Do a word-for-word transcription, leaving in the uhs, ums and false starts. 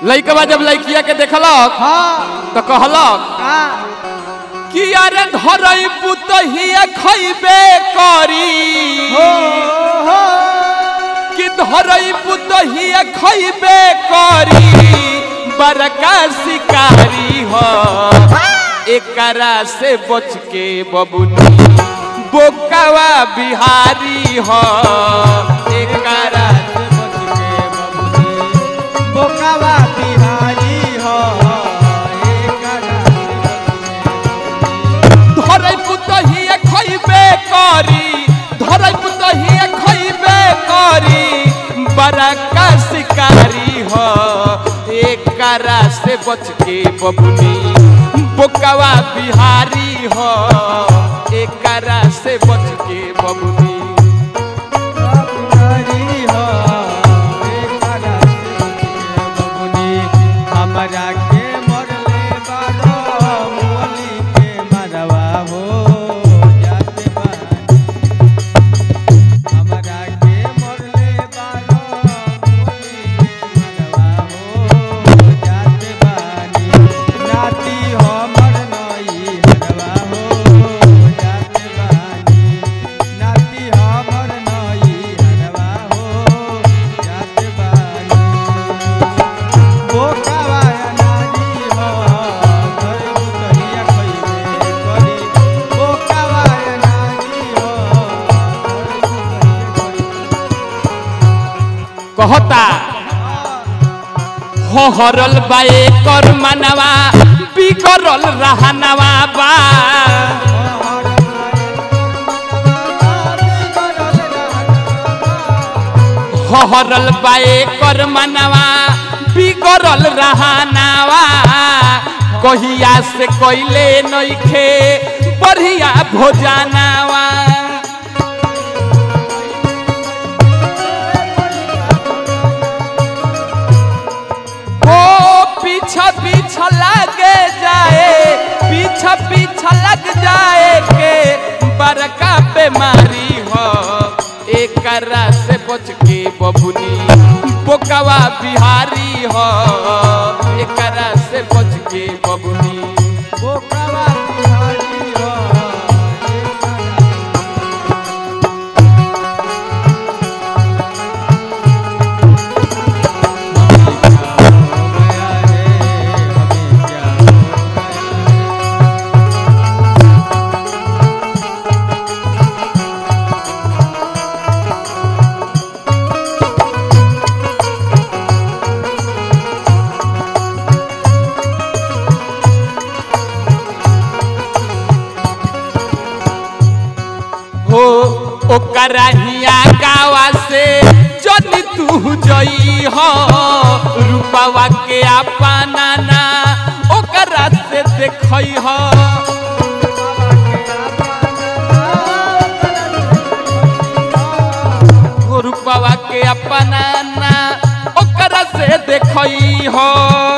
लइकवा जब लइकिया के देखलक हाँ तो कहलक हाँ कि अरे धरई पुतहिया खइबे करी हो हो कि धरई पुतहिया खइबे करी बड़का शिकारी हो एकरा से बच के बबुनी बोकावा बिहारी हो एकरा से बच के बबुनी बोकावा बिहारी हो धरई पुतहिया खइबे करी धरई पुतहिया खइबे करी बड़का शिकारी हो एकरा से बच के बबुनी बोकावा बिहारी हो एकरा से बच के बबुनी बिहारी हो एकरा से बच के बबुनी हमरा के मरले बारो मोली के मरवा हो जाते बानी हमरा के मरले बारो मोली के मरवा हो जाते बानी नाती हमर नई हरवा हो जाते बानी नाती हमर नई हरवा हो जाते बानी बोकावा नारी हो घर बुतहिया खइबे करी बोकावा नारी हो घर बुतहिया खइबे कहता हो हरल बाए कर मनवा बिगड़ल रहनवा बा हो हरल बाए कर मनवा बिगड़ल रहनवा कहिया से कोइले नइखे बढ़िया भोजनवा ओ पीछा पीछा लगे जाए पीछा पीछा लग जाए के बड़का बीमारी हो एकरा से बच के बबुनी बोकावा बिहारी हो एकरा से बच के बबुनी बोकावा बिहारी हो हो ओकरा हिया गावा से जनी तू जई हो रूपवा के अपना ना ओकरा से देखई हो हो रूपवा के अपना ना ओकरा से देखई हो